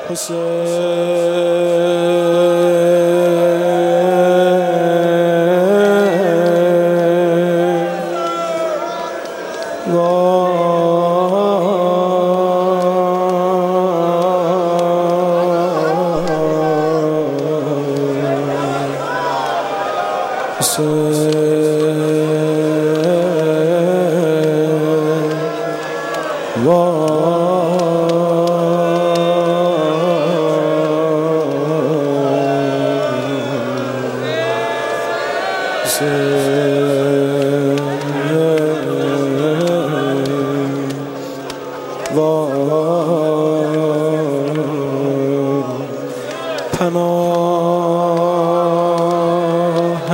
پناه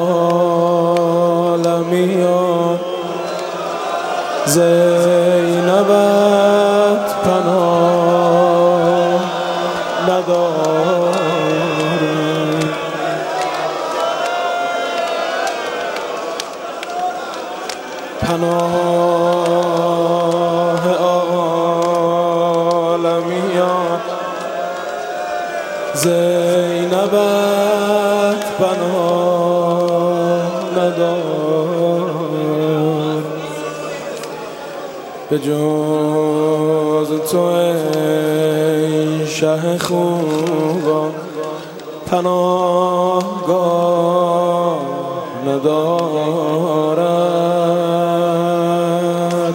عالمیان زینبت پناه ندارد. پناه عالمیان زینبت پناه ندارد. به جز تو ای شه خوبان پناهگاه ندارد.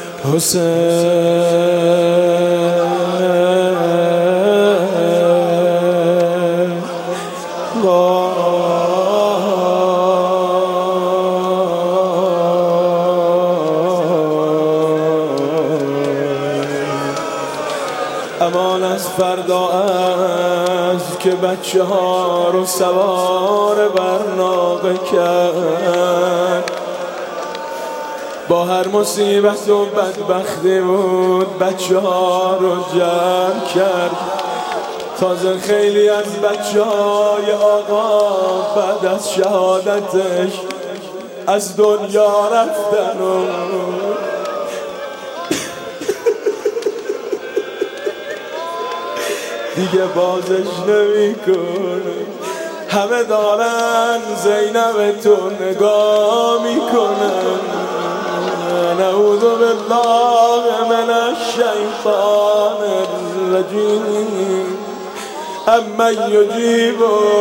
امان از فردا است که بچه ها رو سوار بر ناقه کرد. با هر مصیبت و بدبختی بود بچه ها رو جمع کرد. تازه خیلی از بچه های آقا بعد از شهادتش از دنیا رفتن و دیگه بازش نمی کنه. همه دارن زینب تو نگاه میکنن. نعوذ بالله من الشیطان الرجیم. اما یجیب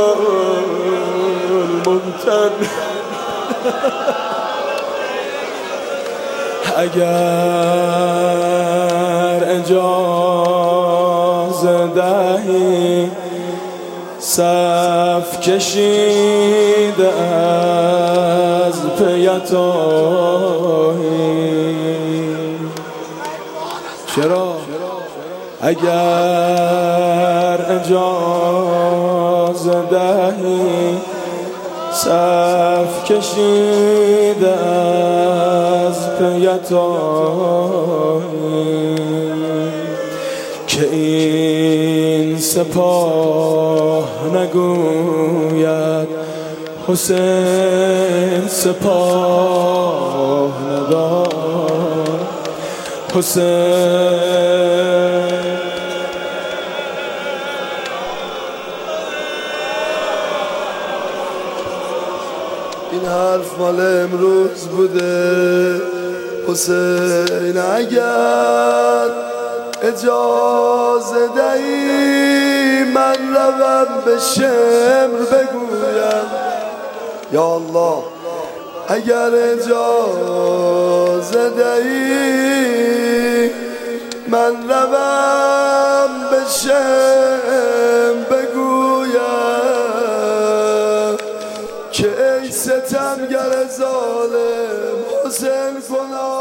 المضطر. اگر اجازه دهی صف کشیده از پیتاهی. چرا؟ اگر اجازه دهی صف کشیده از پیتاهی که این سپاه نگوید حسین سپاه ندارد. حسین این حرف مال امروز بوده. حسین اگر اجازه دهی من روم به شمر بگویم یا الله. اگر اجازه دهی من روم به شمر بگویم که ای ستمگر ظالم حسین گناه